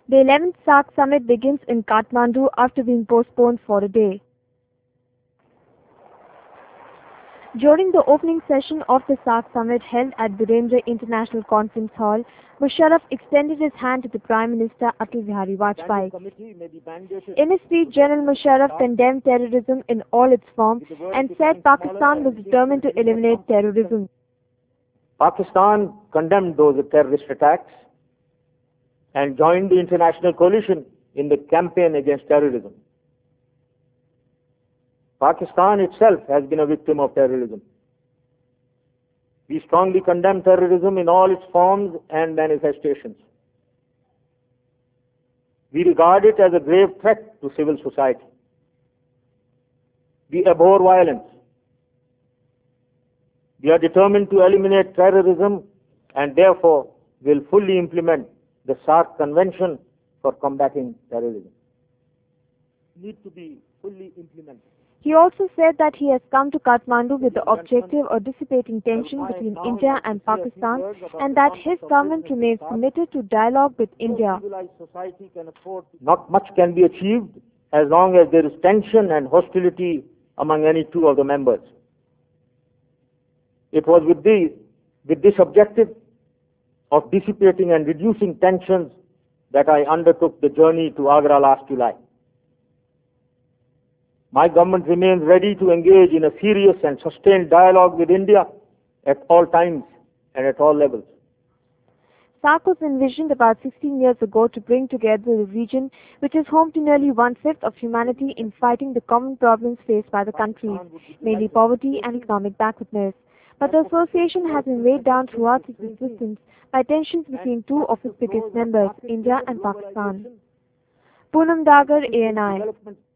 The 11th SAARC summit begins in Kathmandu after being postponed for a day. During the opening session of the SAARC summit held at Birendra International Conference Hall, Musharraf extended his hand to the Prime Minister Atal Bihari Vajpayee. In his speech, General Musharraf condemned terrorism in all its forms and said Pakistan was determined to eliminate terrorism. Pakistan condemned those terrorist attacks and joined the international coalition in the campaign against terrorism. Pakistan itself has been a victim of terrorism. We strongly condemn terrorism in all its forms and manifestations. We regard it as a grave threat to civil society. We abhor violence. We are determined to eliminate terrorism and therefore will fully implement the SAARC Convention for combating terrorism. Need to be fully implemented. He also said that he has come to Kathmandu with the objective of dissipating tension between India and Pakistan and that his government remains committed to dialogue with India. Not much can be achieved as long as there is tension and hostility among any two of the members. It was with this objective of dissipating and reducing tensions that I undertook the journey to Agra last July. My government remains ready to engage in a serious and sustained dialogue with India at all times and at all levels. SAARC was envisioned about 16 years ago to bring together the region, which is home to nearly one-fifth of humanity in fighting the common problems faced by the countries, mainly poverty and economic backwardness. But the association has been weighed down throughout its existence by tensions between two of its biggest members, India and Pakistan. Poonam Dagar, ANI.